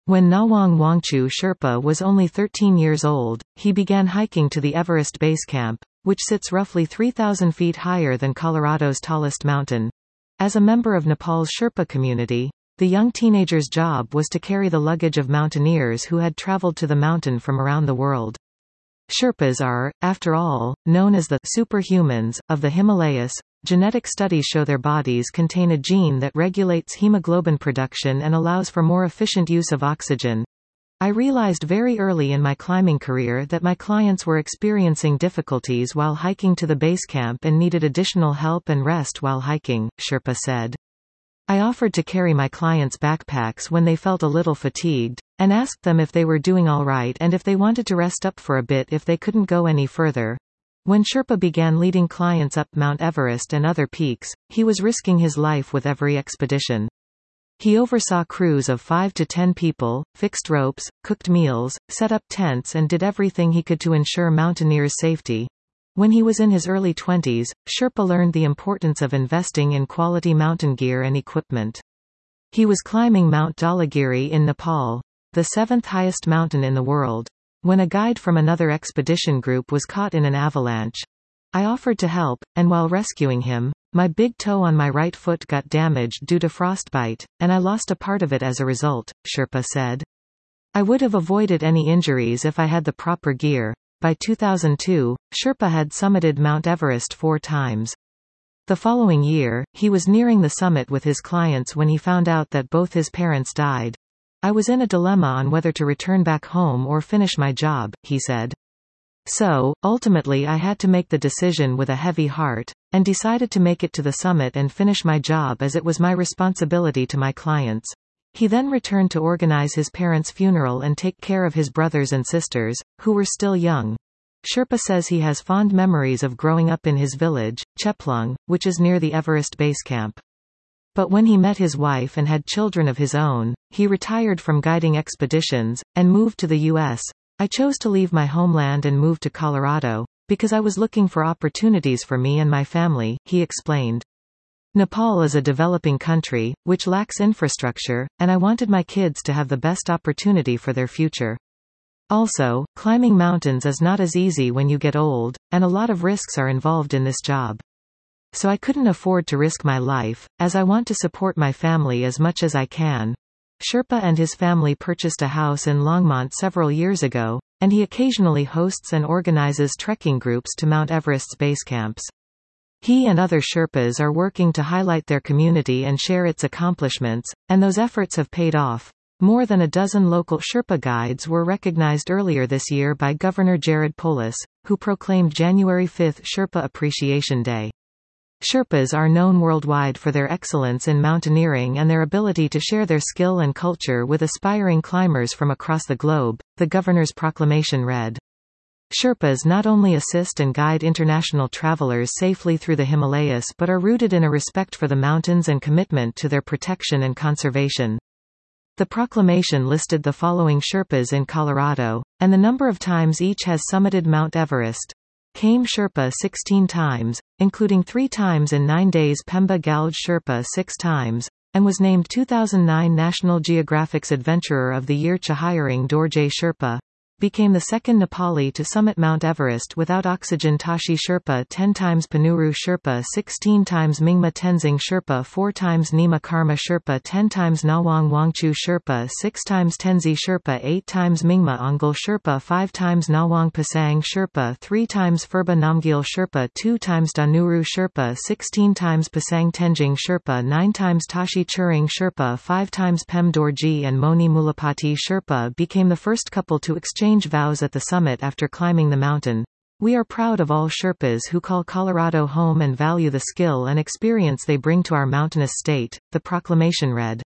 When Nawang Wangchu Sherpa was only 13 years old, he began hiking to the Everest Base Camp, which sits roughly 3,000 feet higher than Colorado's tallest mountain. As a member of Nepal's Sherpa community, the young teenager's job was to carry the luggage of mountaineers who had traveled to the mountain from around the world. Sherpas are, after all, known as the superhumans of the Himalayas. Genetic studies show their bodies contain a gene that regulates hemoglobin production and allows for more efficient use of oxygen. I realized very early in my climbing career that my clients were experiencing difficulties while hiking to the base camp and needed additional help and rest while hiking, Sherpa said. I offered to carry my clients' backpacks when they felt a little fatigued, and asked them if they were doing all right and if they wanted to rest up for a bit if they couldn't go any further. When Sherpa began leading clients up Mount Everest and other peaks, he was risking his life with every expedition. He oversaw crews of 5 to 10 people, fixed ropes, cooked meals, set up tents and did everything he could to ensure mountaineers' safety. When he was in his early 20s, Sherpa learned the importance of investing in quality mountain gear and equipment. He was climbing Mount Dhaulagiri in Nepal, the 7th highest mountain in the world, when a guide from another expedition group was caught in an avalanche. I offered to help, and while rescuing him, my big toe on my right foot got damaged due to frostbite, and I lost a part of it as a result, Sherpa said. I would have avoided any injuries if I had the proper gear. By 2002, Sherpa had summited Mount Everest 4 times. The following year, he was nearing the summit with his clients when he found out that both his parents died. I was in a dilemma on whether to return back home or finish my job, he said. So, ultimately I had to make the decision with a heavy heart, and decided to make it to the summit and finish my job as it was my responsibility to my clients. He then returned to organize his parents' funeral and take care of his brothers and sisters, who were still young. Sherpa says he has fond memories of growing up in his village, Cheplung, which is near the Everest Base Camp. But when he met his wife and had children of his own, he retired from guiding expeditions, and moved to the U.S. I chose to leave my homeland and move to Colorado, because I was looking for opportunities for me and my family, he explained. Nepal is a developing country, which lacks infrastructure, and I wanted my kids to have the best opportunity for their future. Also, climbing mountains is not as easy when you get old, and a lot of risks are involved in this job. So I couldn't afford to risk my life, as I want to support my family as much as I can. Sherpa and his family purchased a house in Longmont several years ago, and he occasionally hosts and organizes trekking groups to Mount Everest's base camps. He and other Sherpas are working to highlight their community and share its accomplishments, and those efforts have paid off. More than a dozen local Sherpa guides were recognized earlier this year by Governor Jared Polis, who proclaimed January 5 Sherpa Appreciation Day. Sherpas are known worldwide for their excellence in mountaineering and their ability to share their skill and culture with aspiring climbers from across the globe, the governor's proclamation read. Sherpas not only assist and guide international travelers safely through the Himalayas but are rooted in a respect for the mountains and commitment to their protection and conservation. The proclamation listed the following Sherpas in Colorado, and the number of times each has summited Mount Everest. Kame Sherpa 16 times, including 3 times in 9 days. Pemba Galge Sherpa 6 times, and was named 2009 National Geographic's Adventurer of the Year. Chahayering Dorje Sherpa became the second Nepali to summit Mount Everest without oxygen. Tashi Sherpa 10 times. Panuru Sherpa 16 times. Mingma Tenzing Sherpa 4 times. Nima Karma Sherpa 10 times. Nawang Wangchu Sherpa 6 times. Tenzi Sherpa 8 times. Mingma Ongal Sherpa 5 times. Nawang Pasang Sherpa 3 times. Phurba Namgyal Sherpa 2 times. Danuru Sherpa 16 times. Pasang Tenjing Sherpa 9 times. Tashi Churing Sherpa 5 times. Pem Dorji and Moni Mulapati Sherpa became the first couple to exchange vows at the summit after climbing the mountain. We are proud of all Sherpas who call Colorado home and value the skill and experience they bring to our mountainous state, the proclamation read.